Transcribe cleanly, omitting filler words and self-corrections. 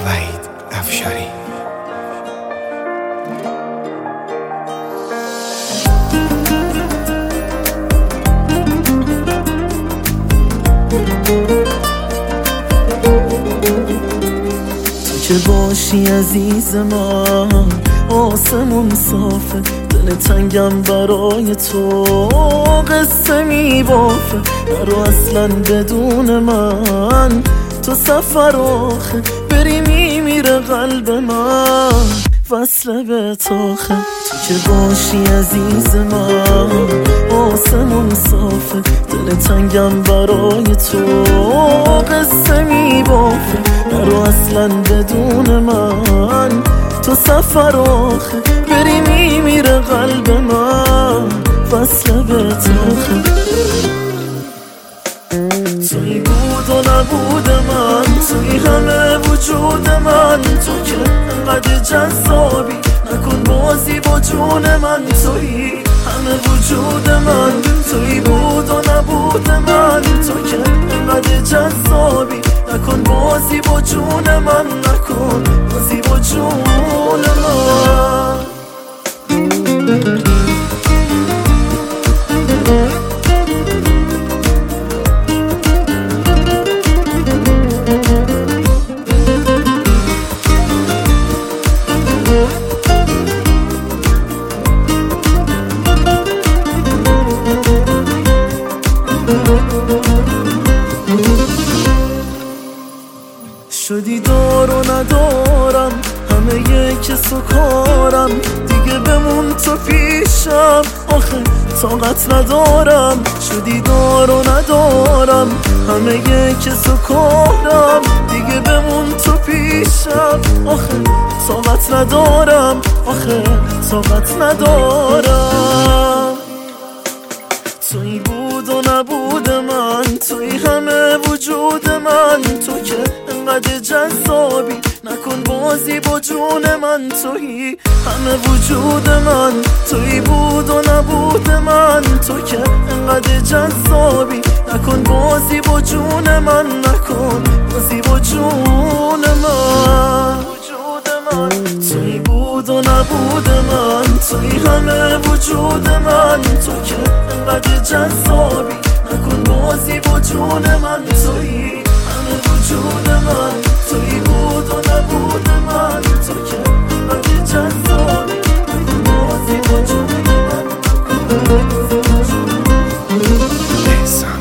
وحید افشاری. تو که باشی عزیز من آسمون صافه، دل تنگم برای تو قصه میبافه. نرو اصلا بدون من، تو سفر آخه بری میمیره قلب من وصله به تاخه. تو که باشی عزیز من آسمون صافه، دل تنگم برای تو قصه میبافه. نرو اصلا بدون من، تو سفر آخه بری میمیره قلب من وصله به تاخه. توی بود و نبود من، توی همه وجود من، تو که انقدر جذابی نکن بازی با جون من. توی همه وجود من، توی بود و نبود من، تو که انقدر جذابی نکن بازی با جون من، نکن بازی با جون من. شدی دار و ندارم، همه یک و کارم، دیگه بمون تو پیشم، آخه طاقت ندارم. شدی دار و ندارم، همه یک و کارم، دیگه بمون تو پیشم، آخه طاقت ندارم، آخه طاقت ندارم. توی بود و نبود من، توی همه وجود من، تو که انقدر جذابی نکن بازی با جون من. توی همه وجود من، توی بود و نبود من، تو که انقدر جذابی نکن بازی با جون من، نکن بازی با جون من. توی بود و نبود من، توی همه وجود من، تو که انقدر جذابی نکن بازی با جون من. توی همه وجود من، توی بود و نبود من، تو که انقدر جذابی نکن بازی با جون من.